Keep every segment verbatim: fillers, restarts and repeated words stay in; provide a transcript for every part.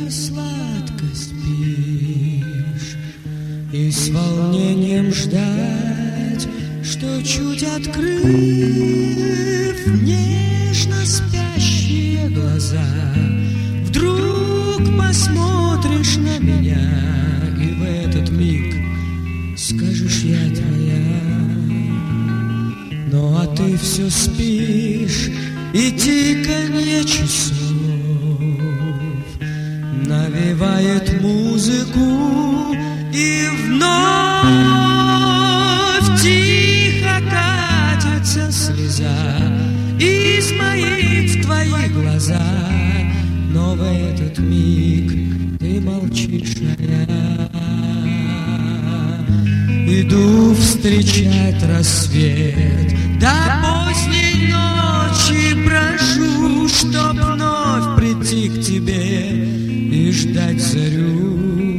сладко спишь, и с волнением ждать, что чуть открыв нежно спящие глаза, вдруг посмотришь на меня, и в этот миг скажешь: я твоя. Ну а ты все спишь, и тиканье часов навевает музыку, и вновь тихо катится слеза из моих в твои глаза. Но в этот миг ты молчишь, а я иду встречать рассвет, до поздней ночи прошу, чтоб вновь прийти к тебе и ждать зарю.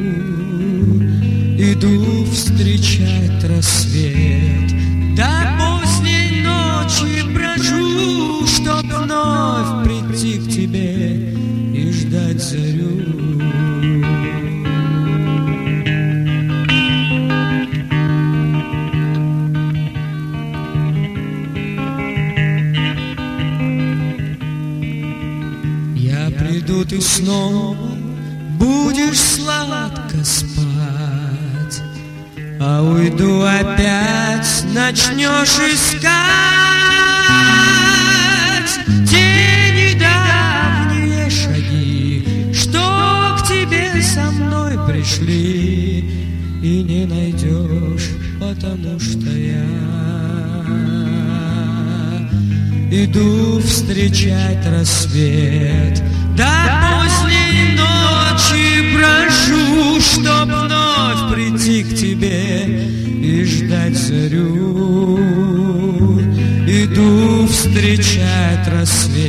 Иду встречать рассвет, до поздней ночи прошу, чтоб вновь прийти к тебе и ждать зарю. Приду, ты снова будешь сладко спать, а уйду опять, начнешь искать те недавние шаги, что к тебе со мной пришли, и не найдешь, потому что я иду встречать рассвет, до поздней ночи прошу, чтоб вновь прийти к тебе и ждать зарю. Иду встречать рассвет.